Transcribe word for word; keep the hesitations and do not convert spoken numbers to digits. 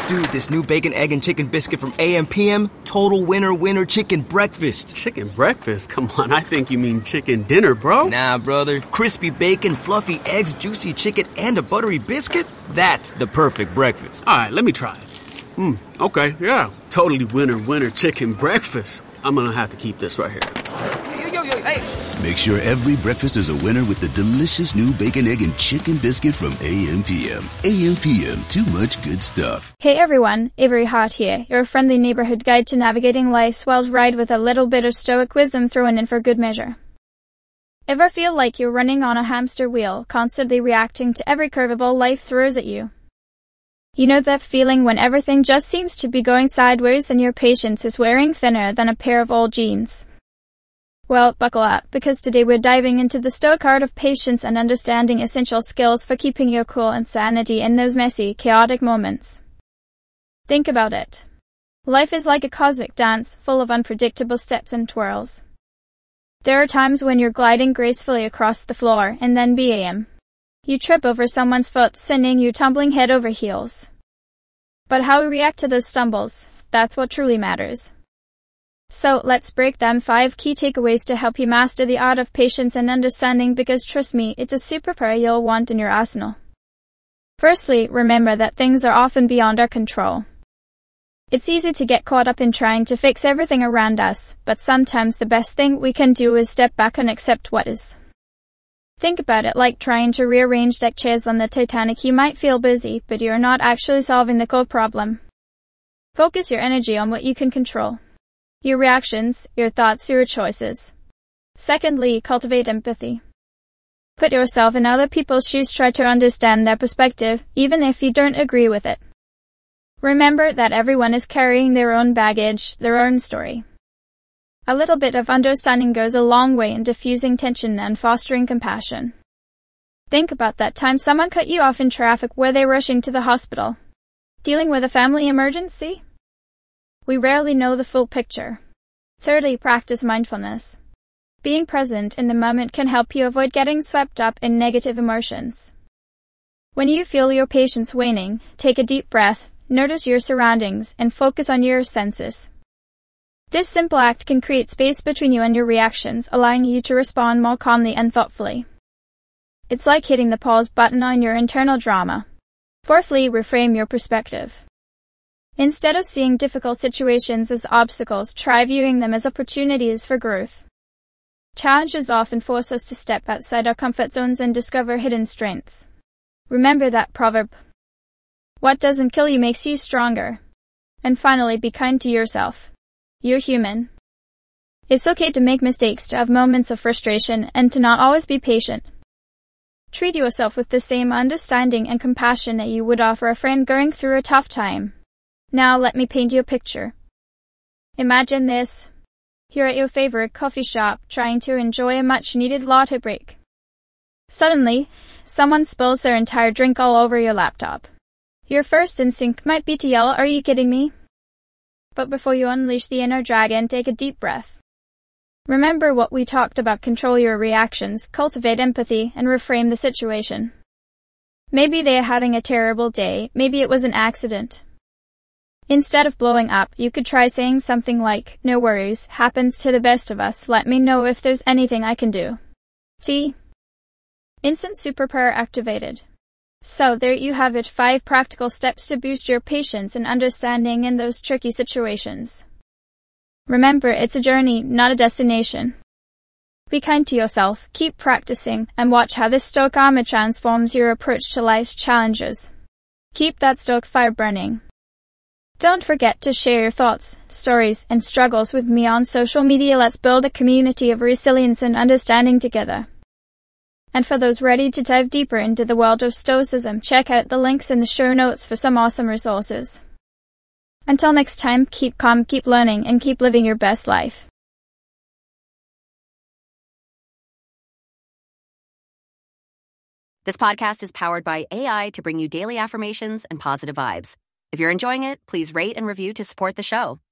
Dude, this new bacon, egg, and chicken biscuit from A M P M, total winner winner chicken breakfast. Chicken breakfast? Come on, I think you mean chicken dinner, bro. Nah, brother. Crispy bacon, fluffy eggs, juicy chicken, and a buttery biscuit? That's the perfect breakfast. All right, let me try it. Hmm, okay, yeah. Totally winner winner chicken breakfast. I'm gonna have to keep this right here. Yo, yo, yo, hey. Make sure every breakfast is a winner with the delicious new bacon, egg, and chicken biscuit from A M P M. A M P M, too much good stuff. Hey everyone, Avery Hart here, your friendly neighborhood guide to navigating life's wild ride with a little bit of stoic wisdom thrown in for good measure. Ever feel like you're running on a hamster wheel, constantly reacting to every curveball life throws at you? You know that feeling when everything just seems to be going sideways and your patience is wearing thinner than a pair of old jeans? Well, buckle up, because today we're diving into the stoic art of patience and understanding essential skills for keeping your cool and sanity in those messy, chaotic moments. Think about it. Life is like a cosmic dance, full of unpredictable steps and twirls. There are times when you're gliding gracefully across the floor, and then bam! You trip over someone's foot, sending you tumbling head over heels. But how we react to those stumbles, that's what truly matters. So, let's break down five key takeaways to help you master the art of patience and understanding, because trust me, it's a superpower you'll want in your arsenal. Firstly, remember that things are often beyond our control. It's easy to get caught up in trying to fix everything around us, but sometimes the best thing we can do is step back and accept what is. Think about it like trying to rearrange deck chairs on the Titanic. You might feel busy, but you're not actually solving the core problem. Focus your energy on what you can control. Your reactions, your thoughts, your choices. Secondly, cultivate empathy. Put yourself in other people's shoes, try to understand their perspective, even if you don't agree with it. Remember that everyone is carrying their own baggage, their own story. A little bit of understanding goes a long way in diffusing tension and fostering compassion. Think about that time someone cut you off in traffic. Were they rushing to the hospital? Dealing with a family emergency? We rarely know the full picture. Thirdly, practice mindfulness. Being present in the moment can help you avoid getting swept up in negative emotions. When you feel your patience waning, take a deep breath, notice your surroundings, and focus on your senses. This simple act can create space between you and your reactions, allowing you to respond more calmly and thoughtfully. It's like hitting the pause button on your internal drama. Fourthly, reframe your perspective. Instead of seeing difficult situations as obstacles, try viewing them as opportunities for growth. Challenges often force us to step outside our comfort zones and discover hidden strengths. Remember that proverb. What doesn't kill you makes you stronger. And finally, be kind to yourself. You're human. It's okay to make mistakes, to have moments of frustration, and to not always be patient. Treat yourself with the same understanding and compassion that you would offer a friend going through a tough time. Now let me paint you a picture. Imagine this. You're at your favorite coffee shop, trying to enjoy a much-needed latte break. Suddenly, someone spills their entire drink all over your laptop. Your first instinct might be to yell, "Are you kidding me?" But before you unleash the inner dragon, take a deep breath. Remember what we talked about: control your reactions, cultivate empathy, and reframe the situation. Maybe they are having a terrible day, maybe it was an accident. Instead of blowing up, you could try saying something like, "No worries, happens to the best of us, let me know if there's anything I can do." See? Instant superpower activated. So there you have it, five practical steps to boost your patience and understanding in those tricky situations. Remember, it's a journey, not a destination. Be kind to yourself, keep practicing, and watch how this stoic armor transforms your approach to life's challenges. Keep that stoic fire burning. Don't forget to share your thoughts, stories, and struggles with me on social media. Let's build a community of resilience and understanding together. And for those ready to dive deeper into the world of Stoicism, check out the links in the show notes for some awesome resources. Until next time, keep calm, keep learning, and keep living your best life. This podcast is powered by A I to bring you daily affirmations and positive vibes. If you're enjoying it, please rate and review to support the show.